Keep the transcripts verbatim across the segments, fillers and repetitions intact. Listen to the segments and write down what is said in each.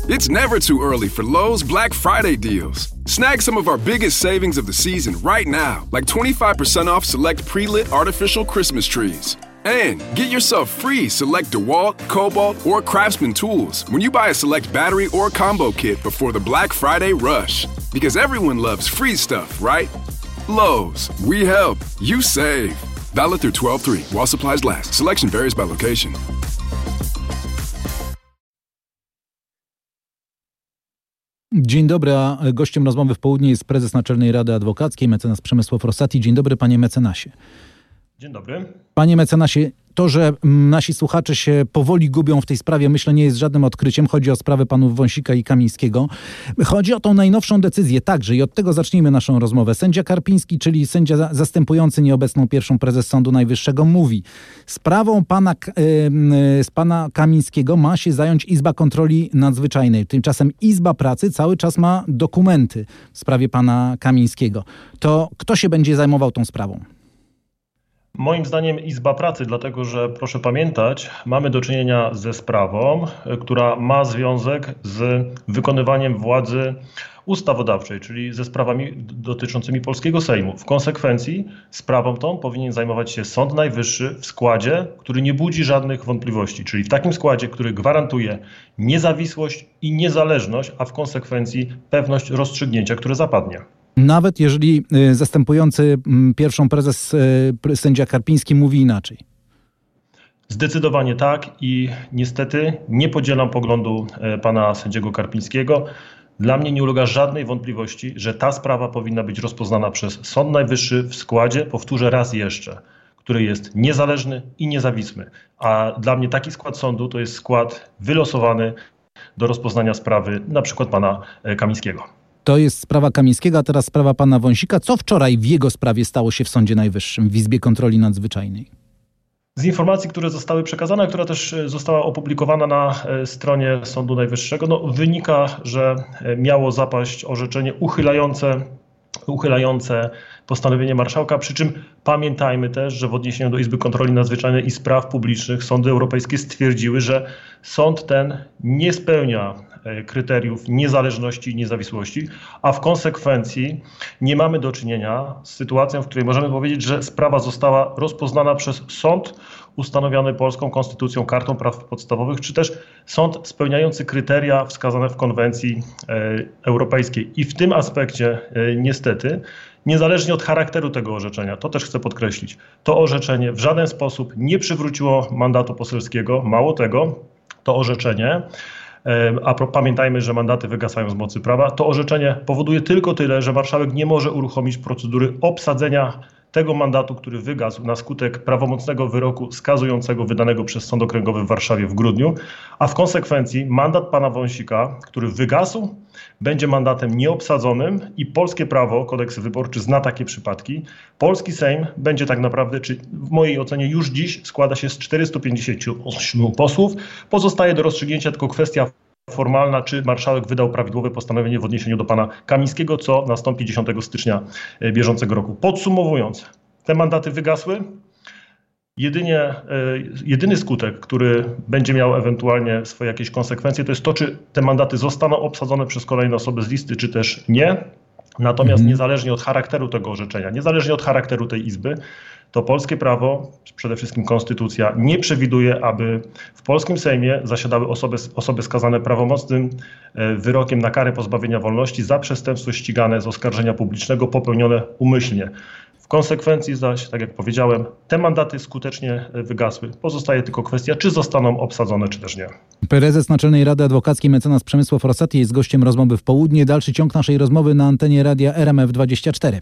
It's never too early for Lowe's Black Friday deals. Snag some of our biggest savings of the season right now, like twenty-five percent off select pre-lit artificial Christmas trees. And get yourself free select DeWalt, Cobalt, or Craftsman tools when you buy a select battery or combo kit before the Black Friday rush. Because everyone loves free stuff, right? Lowe's, we help, you save. Valid through twelve three while supplies last. Selection varies by location. Dzień dobry, a gościem rozmowy w południe jest prezes Naczelnej Rady Adwokackiej, mecenas Przemysław Rosati. Dzień dobry, panie mecenasie. Dzień dobry. Panie mecenasie, to, że nasi słuchacze się powoli gubią w tej sprawie, myślę, nie jest żadnym odkryciem. Chodzi o sprawę panów Wąsika i Kamińskiego. Chodzi o tą najnowszą decyzję także i od tego zacznijmy naszą rozmowę. Sędzia Karpiński, czyli sędzia zastępujący nieobecną pierwszą prezes Sądu Najwyższego, mówi: sprawą pana, z pana Kamińskiego ma się zająć Izba Kontroli Nadzwyczajnej. Tymczasem Izba Pracy cały czas ma dokumenty w sprawie pana Kamińskiego. To kto się będzie zajmował tą sprawą? Moim zdaniem Izba Pracy, dlatego że proszę pamiętać, mamy do czynienia ze sprawą, która ma związek z wykonywaniem władzy ustawodawczej, czyli ze sprawami dotyczącymi polskiego Sejmu. W konsekwencji sprawą tą powinien zajmować się Sąd Najwyższy w składzie, który nie budzi żadnych wątpliwości, czyli w takim składzie, który gwarantuje niezawisłość i niezależność, a w konsekwencji pewność rozstrzygnięcia, które zapadnie. Nawet jeżeli zastępujący pierwszą prezes sędzia Karpiński mówi inaczej. Zdecydowanie tak i niestety nie podzielam poglądu pana sędziego Karpińskiego. Dla mnie nie ulega żadnej wątpliwości, że ta sprawa powinna być rozpoznana przez Sąd Najwyższy w składzie, powtórzę raz jeszcze, który jest niezależny i niezawisły. A dla mnie taki skład sądu to jest skład wylosowany do rozpoznania sprawy na przykład pana Kamińskiego. To jest sprawa Kamińskiego, a teraz sprawa pana Wąsika. Co wczoraj w jego sprawie stało się w Sądzie Najwyższym, w Izbie Kontroli Nadzwyczajnej? Z informacji, które zostały przekazane, która też została opublikowana na stronie Sądu Najwyższego, no, wynika, że miało zapaść orzeczenie uchylające, uchylające postanowienie marszałka, przy czym pamiętajmy też, że w odniesieniu do Izby Kontroli Nadzwyczajnej i Spraw Publicznych sądy europejskie stwierdziły, że sąd ten nie spełnia kryteriów niezależności i niezawisłości, a w konsekwencji nie mamy do czynienia z sytuacją, w której możemy powiedzieć, że sprawa została rozpoznana przez sąd ustanowiony polską konstytucją, Kartą Praw Podstawowych, czy też sąd spełniający kryteria wskazane w konwencji europejskiej. I w tym aspekcie niestety, niezależnie od charakteru tego orzeczenia, to też chcę podkreślić, to orzeczenie w żaden sposób nie przywróciło mandatu poselskiego. Mało tego, to orzeczenie, a pamiętajmy, że mandaty wygasają z mocy prawa, to orzeczenie powoduje tylko tyle, że marszałek nie może uruchomić procedury obsadzenia tego mandatu, który wygasł na skutek prawomocnego wyroku skazującego wydanego przez Sąd Okręgowy w Warszawie w grudniu, a w konsekwencji mandat pana Wąsika, który wygasł, będzie mandatem nieobsadzonym i polskie prawo, kodeks wyborczy zna takie przypadki. Polski Sejm będzie tak naprawdę, czy w mojej ocenie już dziś składa się z czterystu pięćdziesięciu ośmiu posłów. Pozostaje do rozstrzygnięcia tylko kwestia formalna, czy marszałek wydał prawidłowe postanowienie w odniesieniu do pana Kamińskiego, co nastąpi dziesiątego stycznia bieżącego roku. Podsumowując, te mandaty wygasły. Jedynie, jedyny skutek, który będzie miał ewentualnie swoje jakieś konsekwencje, to jest to, czy te mandaty zostaną obsadzone przez kolejne osoby z listy, czy też nie. Natomiast mhm. niezależnie od charakteru tego orzeczenia, niezależnie od charakteru tej Izby, to polskie prawo, przede wszystkim konstytucja, nie przewiduje, aby w polskim Sejmie zasiadały osoby, osoby skazane prawomocnym wyrokiem na karę pozbawienia wolności za przestępstwo ścigane z oskarżenia publicznego popełnione umyślnie. W konsekwencji zaś, tak jak powiedziałem, te mandaty skutecznie wygasły. Pozostaje tylko kwestia, czy zostaną obsadzone, czy też nie. Prezes Naczelnej Rady Adwokackiej mecenas Przemysław Rosati jest gościem rozmowy w południe. Dalszy ciąg naszej rozmowy na antenie radia R M F dwadzieścia cztery.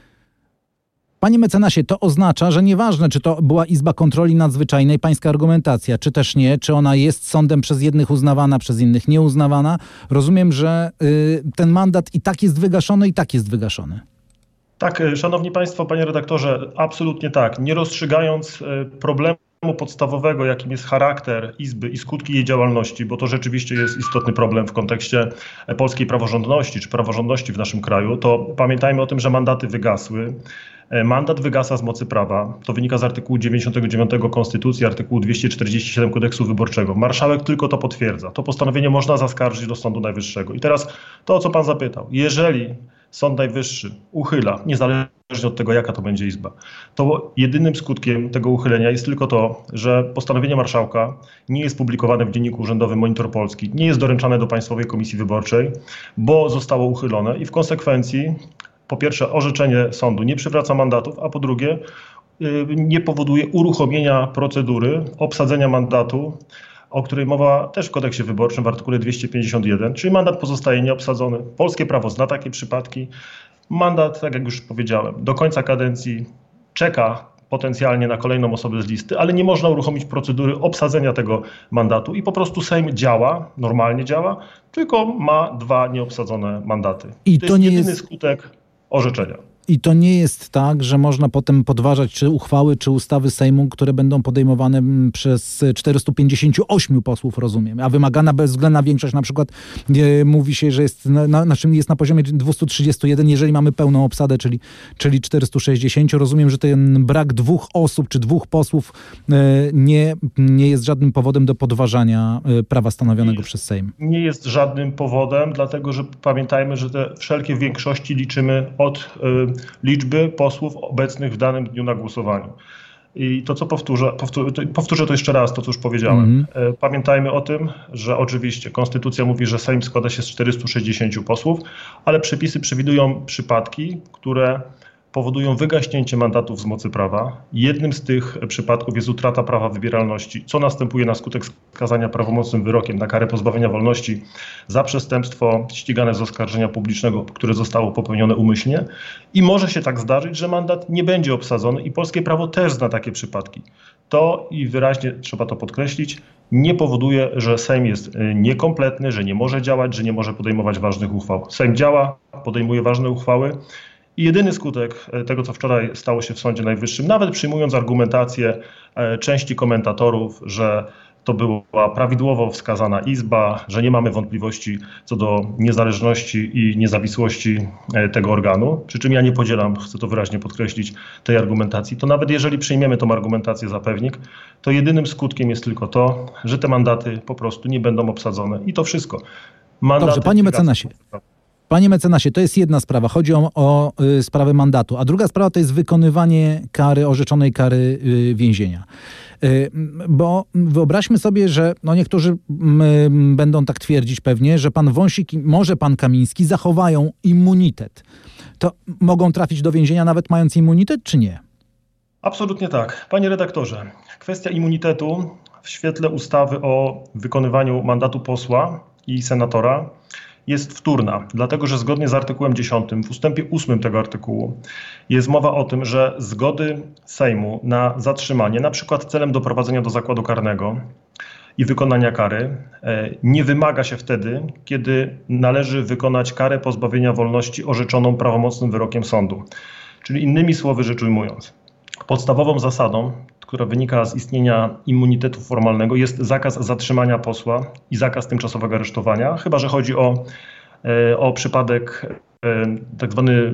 Panie mecenasie, to oznacza, że nieważne, czy to była Izba Kontroli Nadzwyczajnej, pańska argumentacja, czy też nie, czy ona jest sądem przez jednych uznawana, przez innych nieuznawana. Rozumiem, że y, ten mandat i tak jest wygaszony, i tak jest wygaszony. Tak, szanowni państwo, panie redaktorze, absolutnie tak. Nie rozstrzygając problemu podstawowego, jakim jest charakter Izby i skutki jej działalności, bo to rzeczywiście jest istotny problem w kontekście polskiej praworządności czy praworządności w naszym kraju, to pamiętajmy o tym, że mandaty wygasły. mandat wygasa z mocy prawa. To wynika z artykułu dziewięćdziesiątego dziewiątego Konstytucji, artykułu dwieście czterdzieści siedem Kodeksu Wyborczego. Marszałek tylko to potwierdza. To postanowienie można zaskarżyć do Sądu Najwyższego. I teraz to, o co pan zapytał. Jeżeli Sąd Najwyższy uchyla, niezależnie od tego, jaka to będzie izba, to jedynym skutkiem tego uchylenia jest tylko to, że postanowienie marszałka nie jest publikowane w Dzienniku Urzędowym Monitor Polski, nie jest doręczane do Państwowej Komisji Wyborczej, bo zostało uchylone i w konsekwencji po pierwsze orzeczenie sądu nie przywraca mandatów, a po drugie nie powoduje uruchomienia procedury obsadzenia mandatu, o której mowa też w kodeksie wyborczym w artykule dwieście pięćdziesiąt jeden, czyli mandat pozostaje nieobsadzony. Polskie prawo zna takie przypadki. Mandat, tak jak już powiedziałem, do końca kadencji czeka potencjalnie na kolejną osobę z listy, ale nie można uruchomić procedury obsadzenia tego mandatu i po prostu Sejm działa, normalnie działa, tylko ma dwa nieobsadzone mandaty. I to, to jest nie jedyny jest... skutek orzeczenia. I to nie jest tak, że można potem podważać czy uchwały, czy ustawy Sejmu, które będą podejmowane przez czterystu pięćdziesięciu ośmiu posłów, rozumiem. A wymagana bezwzględna większość, na przykład e, mówi się, że jest na, na, znaczy jest na poziomie dwieście trzydzieści jeden, jeżeli mamy pełną obsadę, czyli, czyli czterysta sześćdziesiąt. Rozumiem, że ten brak dwóch osób, czy dwóch posłów e, nie, nie jest żadnym powodem do podważania e, prawa stanowionego przez Sejm. Nie jest żadnym powodem, dlatego że pamiętajmy, że te wszelkie większości liczymy od y, liczby posłów obecnych w danym dniu na głosowaniu. I to, co powtórzę, powtórzę, powtórzę to jeszcze raz, to co już powiedziałem. Mm-hmm. Pamiętajmy o tym, że oczywiście Konstytucja mówi, że Sejm składa się z czterystu sześćdziesięciu posłów, ale przepisy przewidują przypadki, które powodują wygaśnięcie mandatów z mocy prawa. Jednym z tych przypadków jest utrata prawa wybieralności, co następuje na skutek skazania prawomocnym wyrokiem na karę pozbawienia wolności za przestępstwo ścigane z oskarżenia publicznego, które zostało popełnione umyślnie. I może się tak zdarzyć, że mandat nie będzie obsadzony i polskie prawo też zna takie przypadki. To i wyraźnie trzeba to podkreślić, nie powoduje, że Sejm jest niekompletny, że nie może działać, że nie może podejmować ważnych uchwał. Sejm działa, podejmuje ważne uchwały. I jedyny skutek tego, co wczoraj stało się w Sądzie Najwyższym, nawet przyjmując argumentację części komentatorów, że to była prawidłowo wskazana izba, że nie mamy wątpliwości co do niezależności i niezawisłości tego organu, przy czym ja nie podzielam, chcę to wyraźnie podkreślić, tej argumentacji, to nawet jeżeli przyjmiemy tą argumentację za pewnik, to jedynym skutkiem jest tylko to, że te mandaty po prostu nie będą obsadzone i to wszystko. Mandaty Dobrze, panie mecenasie. Panie mecenasie, to jest jedna sprawa. Chodzi o, o y, sprawę mandatu. A druga sprawa to jest wykonywanie kary, orzeczonej kary y, więzienia. Y, bo wyobraźmy sobie, że no niektórzy y, będą tak twierdzić pewnie, że pan Wąsik i może pan Kamiński zachowają immunitet. To mogą trafić do więzienia nawet mając immunitet, czy nie? Absolutnie tak. Panie redaktorze, kwestia immunitetu w świetle ustawy o wykonywaniu mandatu posła i senatora jest wtórna, dlatego że zgodnie z artykułem dziesiątym w ustępie ósmym tego artykułu jest mowa o tym, że zgody Sejmu na zatrzymanie, na przykład celem doprowadzenia do zakładu karnego i wykonania kary, nie wymaga się wtedy, kiedy należy wykonać karę pozbawienia wolności orzeczoną prawomocnym wyrokiem sądu. Czyli innymi słowy rzecz ujmując, podstawową zasadą, która wynika z istnienia immunitetu formalnego, jest zakaz zatrzymania posła i zakaz tymczasowego aresztowania, chyba że chodzi o, o przypadek tak zwany,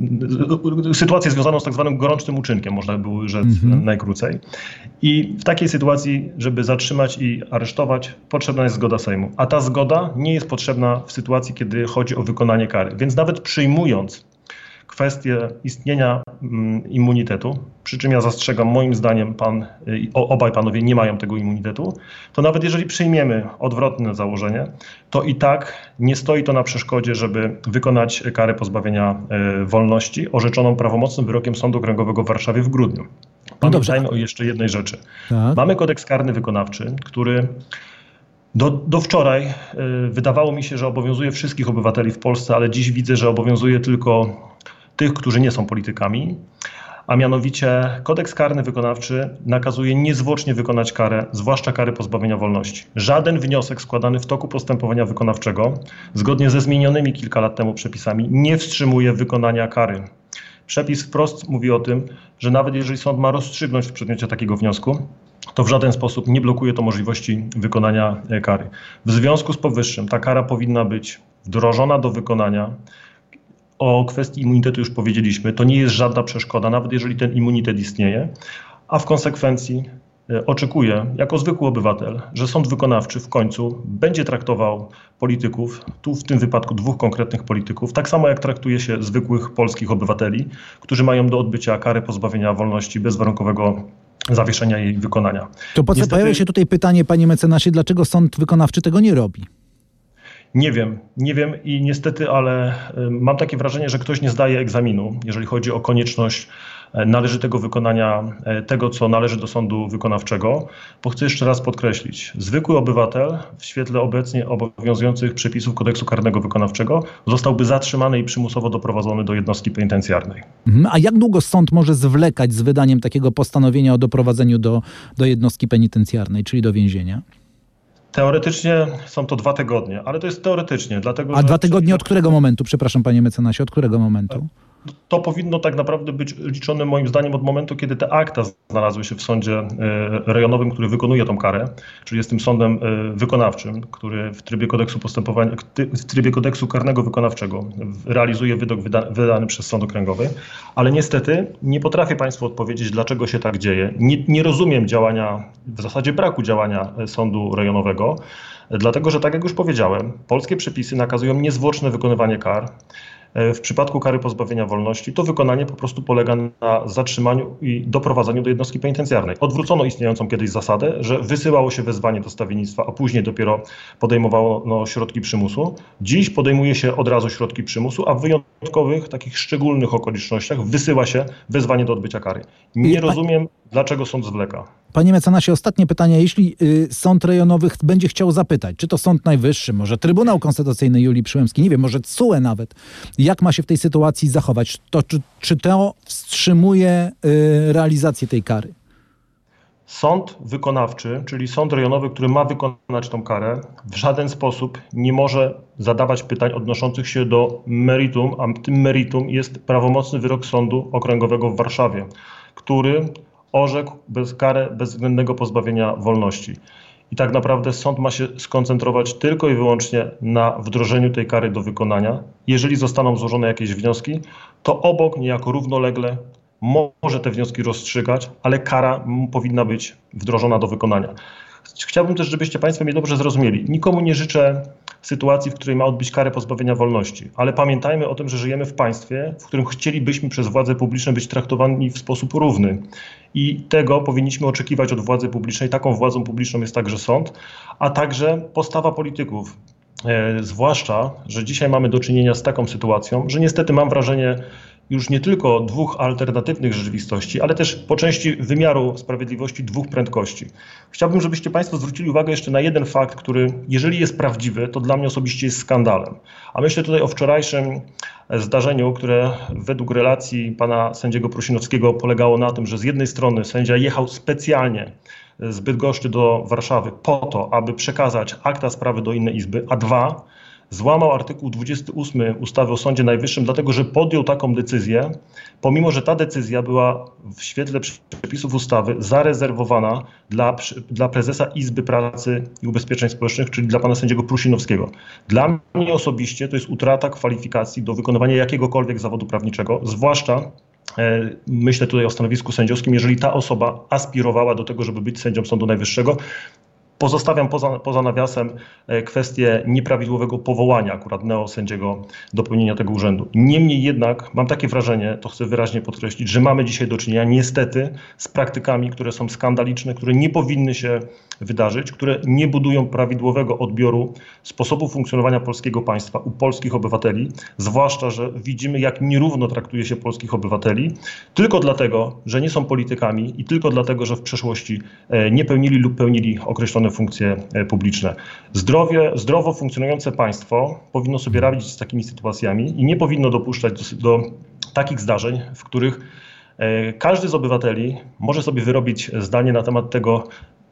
sytuację związaną z tak zwanym gorącznym uczynkiem, można by rzec mhm. najkrócej. I w takiej sytuacji, żeby zatrzymać i aresztować, potrzebna jest zgoda Sejmu. A ta zgoda nie jest potrzebna w sytuacji, kiedy chodzi o wykonanie kary. Więc nawet przyjmując kwestię istnienia mm, immunitetu, przy czym ja zastrzegam, moim zdaniem pan, o, obaj panowie nie mają tego immunitetu, to nawet jeżeli przyjmiemy odwrotne założenie, to i tak nie stoi to na przeszkodzie, żeby wykonać karę pozbawienia y, wolności orzeczoną prawomocnym wyrokiem Sądu Okręgowego w Warszawie w grudniu. Pamiętajmy o jeszcze jednej rzeczy. Tak. Mamy kodeks karny wykonawczy, który Do, do wczoraj y, wydawało mi się, że obowiązuje wszystkich obywateli w Polsce, ale dziś widzę, że obowiązuje tylko tych, którzy nie są politykami, a mianowicie kodeks karny wykonawczy nakazuje niezwłocznie wykonać karę, zwłaszcza karę pozbawienia wolności. Żaden wniosek składany w toku postępowania wykonawczego, zgodnie ze zmienionymi kilka lat temu przepisami, nie wstrzymuje wykonania kary. Przepis wprost mówi o tym, że nawet jeżeli sąd ma rozstrzygnąć w przedmiocie takiego wniosku, to w żaden sposób nie blokuje to możliwości wykonania kary. W związku z powyższym ta kara powinna być wdrożona do wykonania O kwestii immunitetu już powiedzieliśmy, to nie jest żadna przeszkoda, nawet jeżeli ten immunitet istnieje, a w konsekwencji oczekuję, jako zwykły obywatel, że sąd wykonawczy w końcu będzie traktował polityków, tu w tym wypadku dwóch konkretnych polityków, tak samo jak traktuje się zwykłych polskich obywateli, którzy mają do odbycia karę pozbawienia wolności bezwarunkowego zawieszenia jej wykonania. To po co Niestety, pojawia się tutaj pytanie, panie mecenasie, dlaczego sąd wykonawczy tego nie robi? Nie wiem, nie wiem i niestety, ale mam takie wrażenie, że ktoś nie zdaje egzaminu, jeżeli chodzi o konieczność należytego wykonania tego, co należy do sądu wykonawczego, bo chcę jeszcze raz podkreślić, zwykły obywatel w świetle obecnie obowiązujących przepisów kodeksu karnego wykonawczego zostałby zatrzymany i przymusowo doprowadzony do jednostki penitencjarnej. A jak długo sąd może zwlekać z wydaniem takiego postanowienia o doprowadzeniu do, do jednostki penitencjarnej, czyli do więzienia? Teoretycznie są to dwa tygodnie, ale to jest teoretycznie. Dlatego, A że dwa tygodnie od którego momentu, przepraszam panie mecenasie, od którego momentu? To powinno tak naprawdę być liczone moim zdaniem od momentu, kiedy te akta znalazły się w sądzie rejonowym, który wykonuje tą karę, czyli jest tym sądem wykonawczym, który w trybie kodeksu postępowania, w trybie kodeksu karnego wykonawczego realizuje wyrok wyda, wydany przez sąd okręgowy. Ale niestety nie potrafię państwu odpowiedzieć, dlaczego się tak dzieje. Nie, nie rozumiem działania, w zasadzie braku działania sądu rejonowego, dlatego że tak jak już powiedziałem, polskie przepisy nakazują niezwłoczne wykonywanie kar. W przypadku kary pozbawienia wolności to wykonanie po prostu polega na zatrzymaniu i doprowadzeniu do jednostki penitencjarnej. Odwrócono istniejącą kiedyś zasadę, że wysyłało się wezwanie do stawiennictwa, a później dopiero podejmowano środki przymusu. Dziś podejmuje się od razu środki przymusu, a w wyjątkowych, takich szczególnych okolicznościach wysyła się wezwanie do odbycia kary. Nie rozumiem, dlaczego sąd zwleka. Panie mecenasie, ostatnie pytanie. Jeśli y, sąd rejonowy ch- będzie chciał zapytać, czy to Sąd Najwyższy, może Trybunał Konstytucyjny Julii Przyłębskiej, nie wiem, może T S U E nawet, jak ma się w tej sytuacji zachować? To, czy, czy to wstrzymuje y, realizację tej kary? Sąd wykonawczy, czyli sąd rejonowy, który ma wykonać tą karę, w żaden sposób nie może zadawać pytań odnoszących się do meritum, a tym meritum jest prawomocny wyrok Sądu Okręgowego w Warszawie, który orzekł bez karę bezwzględnego pozbawienia wolności. I tak naprawdę sąd ma się skoncentrować tylko i wyłącznie na wdrożeniu tej kary do wykonania. Jeżeli zostaną złożone jakieś wnioski, to obok niejako równolegle może te wnioski rozstrzygać, ale kara powinna być wdrożona do wykonania. Chciałbym też, żebyście państwo mnie dobrze zrozumieli. Nikomu nie życzę sytuacji, w której ma odbyć karę pozbawienia wolności, ale pamiętajmy o tym, że żyjemy w państwie, w którym chcielibyśmy przez władze publiczne być traktowani w sposób równy. I tego powinniśmy oczekiwać od władzy publicznej. Taką władzą publiczną jest także sąd, a także postawa polityków. E, zwłaszcza, że dzisiaj mamy do czynienia z taką sytuacją, że niestety mam wrażenie już nie tylko dwóch alternatywnych rzeczywistości, ale też po części wymiaru sprawiedliwości dwóch prędkości. Chciałbym, żebyście państwo zwrócili uwagę jeszcze na jeden fakt, który jeżeli jest prawdziwy, to dla mnie osobiście jest skandalem. A myślę tutaj o wczorajszym zdarzeniu, które według relacji pana sędziego Prusinowskiego polegało na tym, że z jednej strony sędzia jechał specjalnie z Bydgoszczy do Warszawy po to, aby przekazać akta sprawy do innej izby, a dwa, złamał artykuł dwudziesty ósmy ustawy o Sądzie Najwyższym, dlatego że podjął taką decyzję, pomimo że ta decyzja była w świetle przepisów ustawy zarezerwowana dla, dla prezesa Izby Pracy i Ubezpieczeń Społecznych, czyli dla pana sędziego Prusinowskiego. Dla mnie osobiście to jest utrata kwalifikacji do wykonywania jakiegokolwiek zawodu prawniczego, zwłaszcza myślę tutaj o stanowisku sędziowskim, jeżeli ta osoba aspirowała do tego, żeby być sędzią Sądu Najwyższego. Pozostawiam poza, poza nawiasem kwestię nieprawidłowego powołania akurat neosędziego do pełnienia tego urzędu. Niemniej jednak mam takie wrażenie, to chcę wyraźnie podkreślić, że mamy dzisiaj do czynienia niestety z praktykami, które są skandaliczne, które nie powinny się wydarzyć, które nie budują prawidłowego odbioru sposobu funkcjonowania polskiego państwa u polskich obywateli, zwłaszcza, że widzimy, jak nierówno traktuje się polskich obywateli, tylko dlatego, że nie są politykami i tylko dlatego, że w przeszłości nie pełnili lub pełnili określone funkcje publiczne. Zdrowie, zdrowo funkcjonujące państwo powinno sobie radzić z takimi sytuacjami i nie powinno dopuszczać do, do takich zdarzeń, w których każdy z obywateli może sobie wyrobić zdanie na temat tego,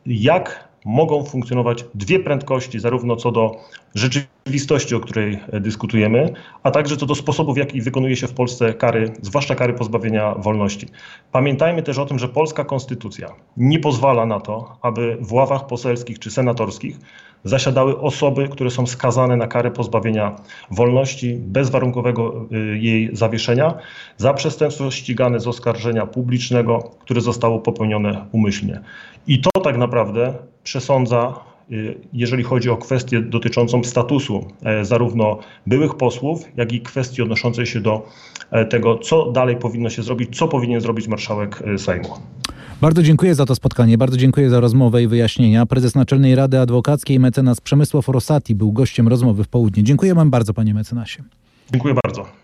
jak mogą funkcjonować dwie prędkości, zarówno co do rzeczywistości, o której dyskutujemy, a także co do sposobu, w jaki wykonuje się w Polsce kary, zwłaszcza kary pozbawienia wolności. Pamiętajmy też o tym, że polska konstytucja nie pozwala na to, aby w ławach poselskich czy senatorskich zasiadały osoby, które są skazane na karę pozbawienia wolności, bezwarunkowego jej zawieszenia, za przestępstwo ścigane z oskarżenia publicznego, które zostało popełnione umyślnie. I to tak naprawdę przesądza, jeżeli chodzi o kwestię dotyczącą statusu zarówno byłych posłów, jak i kwestii odnoszącej się do tego, co dalej powinno się zrobić, co powinien zrobić marszałek Sejmu. Bardzo dziękuję za to spotkanie, bardzo dziękuję za rozmowę i wyjaśnienia. Prezes Naczelnej Rady Adwokackiej mecenas Przemysław Rosati był gościem rozmowy w południe. Dziękuję wam bardzo, panie mecenasie. Dziękuję bardzo.